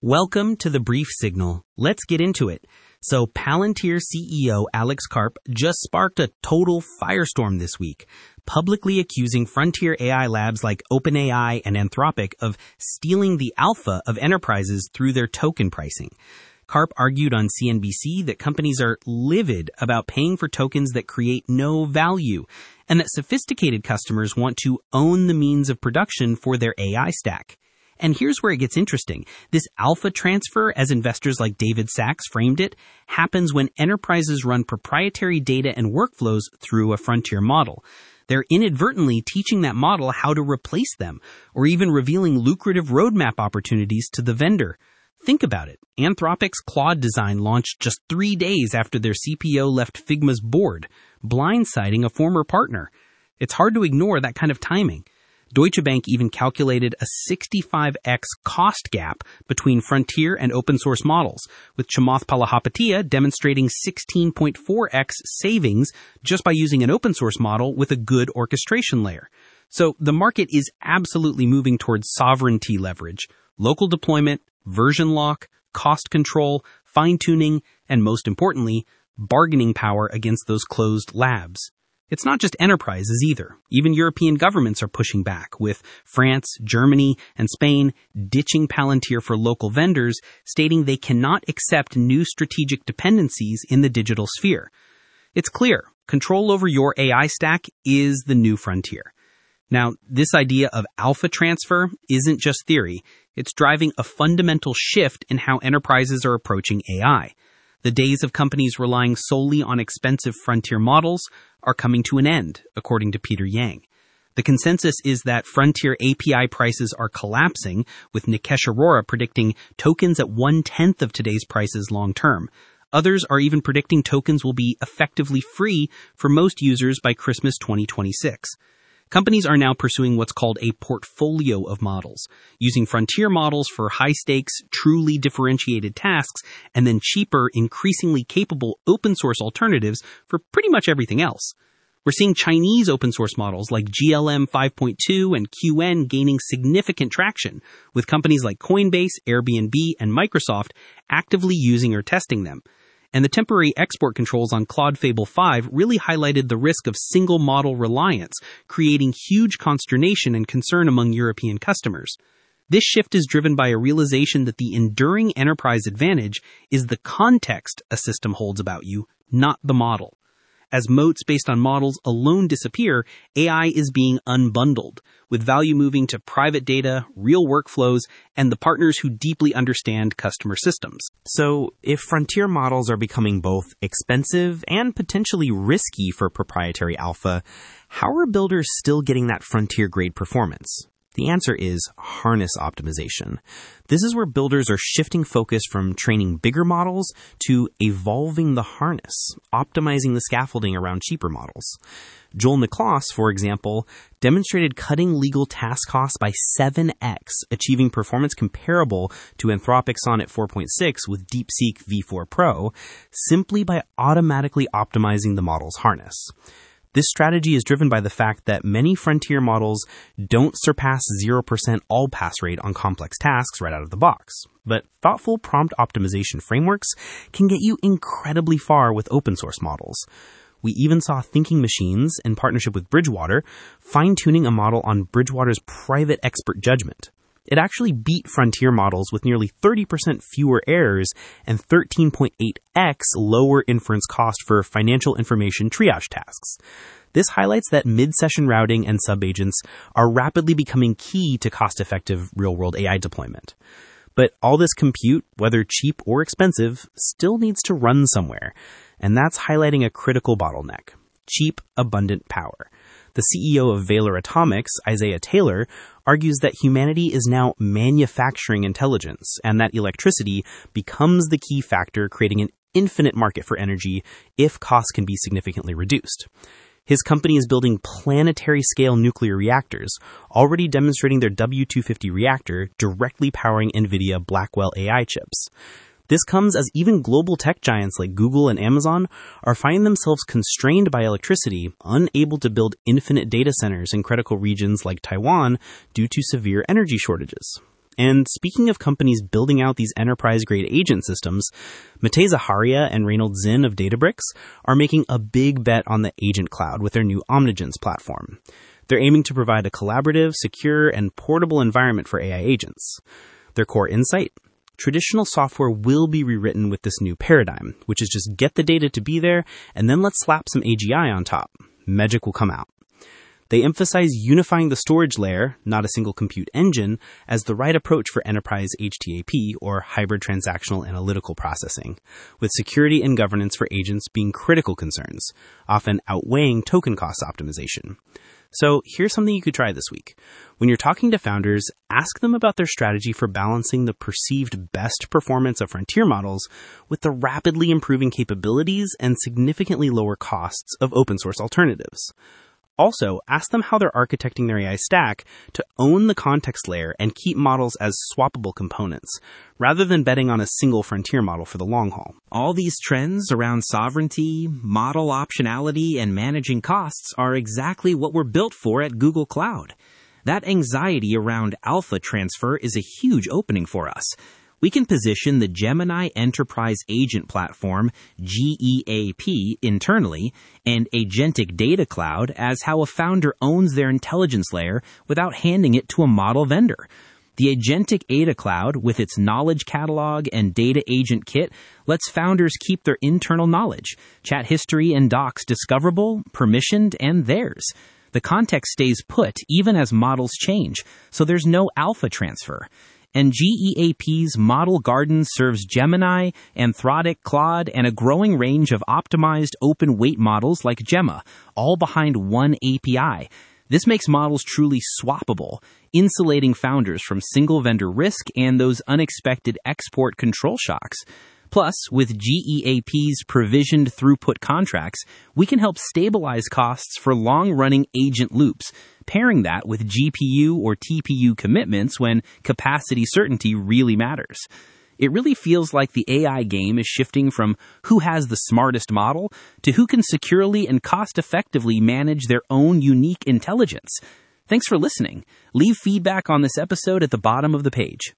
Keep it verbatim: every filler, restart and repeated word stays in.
Welcome to the Brief Signal. Let's get into it. So Palantir C E O Alex Karp just sparked a total firestorm this week, publicly accusing frontier A I labs like OpenAI and Anthropic of stealing the alpha of enterprises through their token pricing. Karp argued on C N B C that companies are livid about paying for tokens that create no value, and that sophisticated customers want to own the means of production for their A I stack. And here's where it gets interesting. This alpha transfer, as investors like David Sachs framed it, happens when enterprises run proprietary data and workflows through a frontier model. They're inadvertently teaching that model how to replace them, or even revealing lucrative roadmap opportunities to the vendor. Think about it. Anthropic's Claude design launched just three days after their C P O left Figma's board, blindsiding a former partner. It's hard to ignore that kind of timing. Deutsche Bank even calculated a sixty-five x cost gap between frontier and open source models, with Chamath Palihapitiya demonstrating sixteen point four x savings just by using an open source model with a good orchestration layer. So the market is absolutely moving towards sovereignty leverage, local deployment, version lock, cost control, fine-tuning, and most importantly, bargaining power against those closed labs. It's not just enterprises either. Even European governments are pushing back, with France, Germany, and Spain ditching Palantir for local vendors, stating they cannot accept new strategic dependencies in the digital sphere. It's clear, control over your A I stack is the new frontier. Now, this idea of alpha transfer isn't just theory. It's driving a fundamental shift in how enterprises are approaching A I. The days of companies relying solely on expensive frontier models are coming to an end, according to Peter Yang. The consensus is that frontier A P I prices are collapsing, with Nikesh Arora predicting tokens at one-tenth of today's prices long-term. Others are even predicting tokens will be effectively free for most users by Christmas twenty twenty-six. Companies are now pursuing what's called a portfolio of models, using frontier models for high-stakes, truly differentiated tasks, and then cheaper, increasingly capable open-source alternatives for pretty much everything else. We're seeing Chinese open-source models like G L M five point two and Q N gaining significant traction, with companies like Coinbase, Airbnb, and Microsoft actively using or testing them. And the temporary export controls on Claude Fable five really highlighted the risk of single model reliance, creating huge consternation and concern among European customers. This shift is driven by a realization that the enduring enterprise advantage is the context a system holds about you, not the model. As moats based on models alone disappear, A I is being unbundled, with value moving to private data, real workflows, and the partners who deeply understand customer systems. So, if frontier models are becoming both expensive and potentially risky for proprietary alpha, how are builders still getting that frontier-grade performance? The answer is harness optimization. This is where builders are shifting focus from training bigger models to evolving the harness, optimizing the scaffolding around cheaper models. Joel Niklas, for example, demonstrated cutting legal task costs by seven x, achieving performance comparable to Anthropic Sonnet four point six with DeepSeek V four Pro, simply by automatically optimizing the model's harness. This strategy is driven by the fact that many frontier models don't surpass zero percent all-pass rate on complex tasks right out of the box. But thoughtful prompt optimization frameworks can get you incredibly far with open-source models. We even saw Thinking Machines, in partnership with Bridgewater, fine-tuning a model on Bridgewater's private expert judgment. It actually beat frontier models with nearly thirty percent fewer errors and thirteen point eight x lower inference cost for financial information triage tasks. This highlights that mid-session routing and subagents are rapidly becoming key to cost-effective real-world A I deployment. But all this compute, whether cheap or expensive, still needs to run somewhere, and that's highlighting a critical bottleneck: cheap, abundant power. The C E O of Valor Atomics, Isaiah Taylor, argues that humanity is now manufacturing intelligence, and that electricity becomes the key factor creating an infinite market for energy if costs can be significantly reduced. His company is building planetary-scale nuclear reactors, already demonstrating their W two fifty reactor directly powering NVIDIA Blackwell A I chips. This comes as even global tech giants like Google and Amazon are finding themselves constrained by electricity, unable to build infinite data centers in critical regions like Taiwan due to severe energy shortages. And speaking of companies building out these enterprise-grade agent systems, Matei Zaharia and Reynald Zinn of Databricks are making a big bet on the Agent Cloud with their new Omnigence platform. They're aiming to provide a collaborative, secure, and portable environment for A I agents. Their core insight? Traditional software will be rewritten with this new paradigm, which is just get the data to be there, and then let's slap some A G I on top. Magic will come out. They emphasize unifying the storage layer, not a single compute engine, as the right approach for enterprise H T A P, or hybrid transactional analytical processing, with security and governance for agents being critical concerns, often outweighing token cost optimization. So here's something you could try this week. When you're talking to founders, ask them about their strategy for balancing the perceived best performance of frontier models with the rapidly improving capabilities and significantly lower costs of open source alternatives. Also, ask them how they're architecting their A I stack to own the context layer and keep models as swappable components, rather than betting on a single frontier model for the long haul. All these trends around sovereignty, model optionality, and managing costs are exactly what we're built for at Google Cloud. That anxiety around alpha transfer is a huge opening for us. We can position the Gemini Enterprise Agent Platform, G E A P, internally, and Agentic Data Cloud as how a founder owns their intelligence layer without handing it to a model vendor. The Agentic Data Cloud, with its knowledge catalog and data agent kit, lets founders keep their internal knowledge, chat history and docs discoverable, permissioned, and theirs. The context stays put even as models change, so there's no alpha transfer. And G E A P's Model Garden serves Gemini, Anthropic, Claude, and a growing range of optimized open weight models like Gemma, all behind one A P I. This makes models truly swappable, insulating founders from single vendor risk and those unexpected export control shocks. Plus, with G E A P's provisioned throughput contracts, we can help stabilize costs for long-running agent loops, pairing that with G P U or T P U commitments when capacity certainty really matters. It really feels like the A I game is shifting from who has the smartest model to who can securely and cost-effectively manage their own unique intelligence. Thanks for listening. Leave feedback on this episode at the bottom of the page.